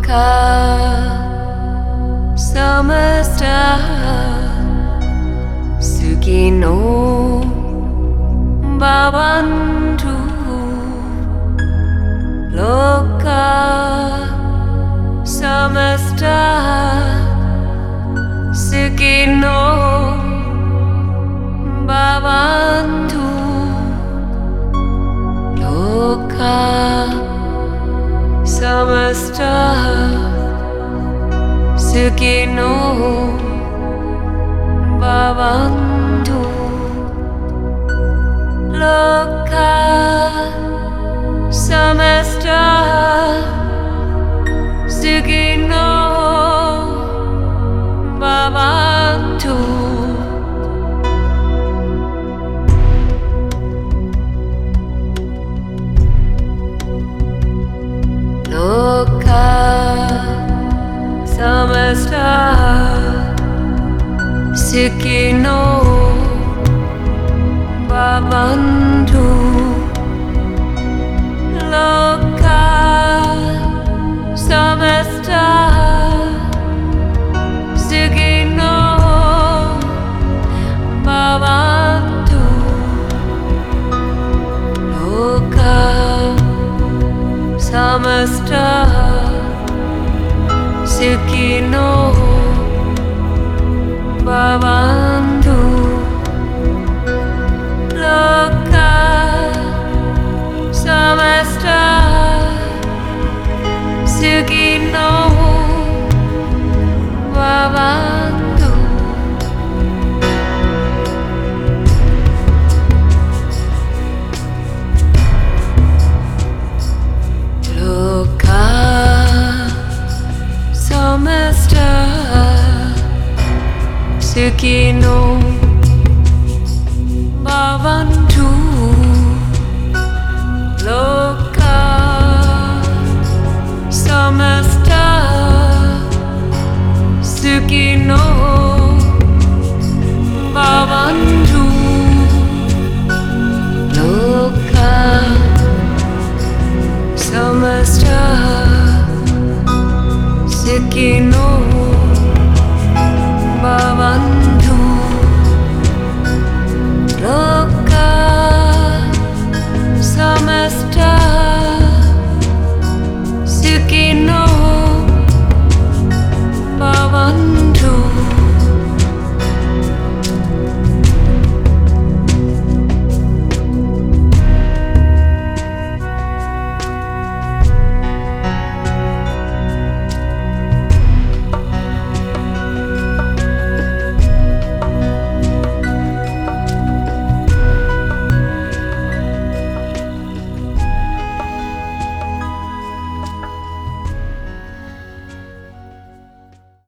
Samasta Sukino Bhavantu Loka Samasta Sukino Bhavantu Loka Samasta Sukino Bhavantu Loka Samasta Sukino Bhavantu Loka Samasta Sukino Bhavantu Loka Samasta Sukino Bhavantu Loka Samasta Sukino Bhavantu Loka Samasta Sukino Bhavantu Loka Samasta Sukino Bhavantu